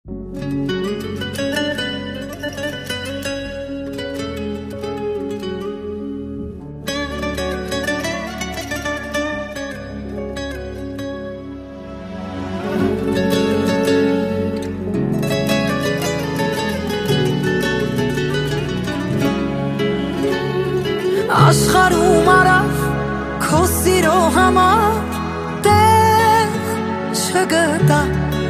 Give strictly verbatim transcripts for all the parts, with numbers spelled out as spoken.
Աշխարհում արավ քո սիրո համար տեղ չգտա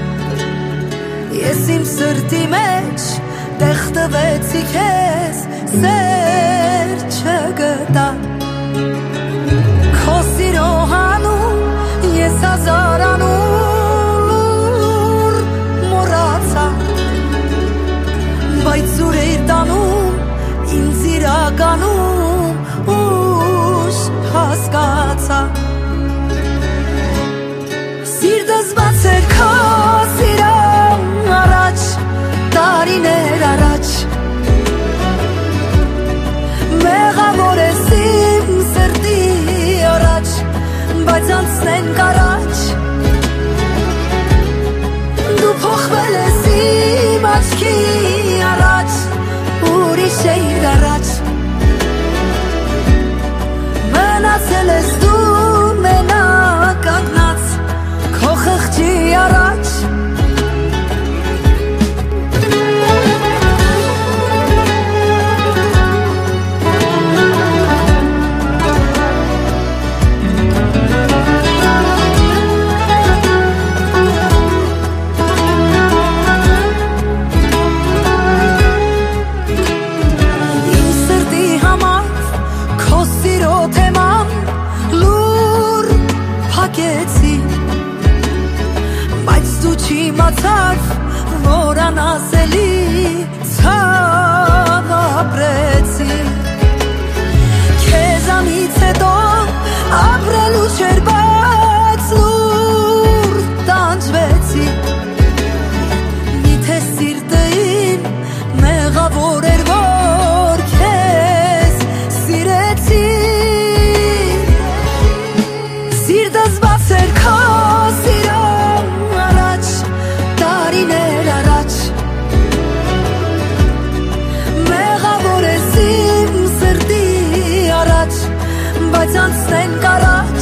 Ես իմ սրտի մեջ տեղ տվեցի քեզ սեր չգտա Քո սիրո հանուն ես հազարանուր մոռացա Բայց ուրեր տանում ինձ իրականում ուշ հասկացա Սիրտս բաց էր քո սիրուն առաջ տարիներ առաջ Մեղավոր ես իմ սրտի առաջ բայց անցնենք առաջ Դու փոխվել ես իմ աչքի առաջ ուրիշ էիր առաջ Մնացել ես դու մենակ կանգնած քո խղճի առաջ Չիմացար, որ անասելի ցավ ապրեցի Քեզանից հետո ապրելու չէր բայց լուր տանջվեցի Միթե սիրտին մեղավոր էր, որ քեզ սիրեցի Սիրտս բաց էր քո սիրո տարիներ առաջ Մեղավոր ես իմ սրտի առաջ բայց անցնենք առաջ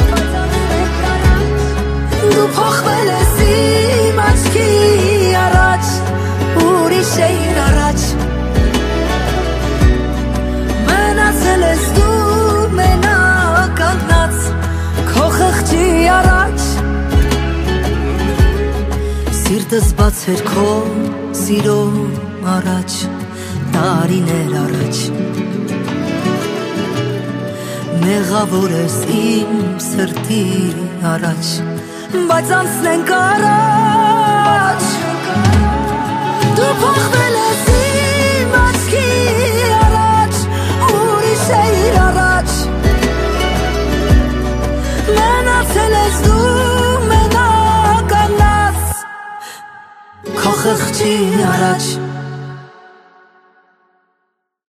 Դու փոխվել ես իմ աչքի առաջ ուրիշ էիր առաջ Մնացել ես դու մենակ կանգնած քո խղճի առաջ Սիրտս բաց էր քո սիրո առաջ տարիներ առաջ Մեղավոր ես իմ սրտի առաջ բայց անցնենք առաջ Դու փոխվել ես իմ աչքի առաջ ուրիշ էիր առաջ Մնացել ես դու մենակ Քո խղճի առաջ